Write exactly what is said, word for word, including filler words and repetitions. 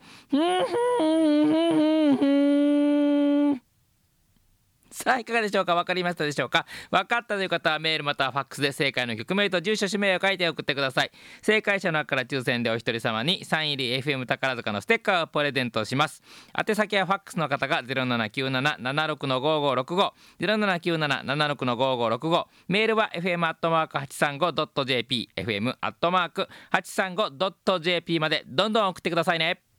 さあいかがでしょうか。分かりましたでしょうか。分かったという方はメールまたはファックスで正解の曲名と住所氏名を書いて送ってください。正解者の中から抽選でお一人様にサイン入り エフエム 宝塚のステッカーをプレゼントします。宛先はファックスの方が ゼロななきゅうななななろくのごごろくご ゼロななきゅうななななろくのごごろくご、メールは エフエム アットマーク はちさんご ドット ジェーピー エフエム アットマーク はちさんご ドット ジェーピー までどんどん送ってくださいね。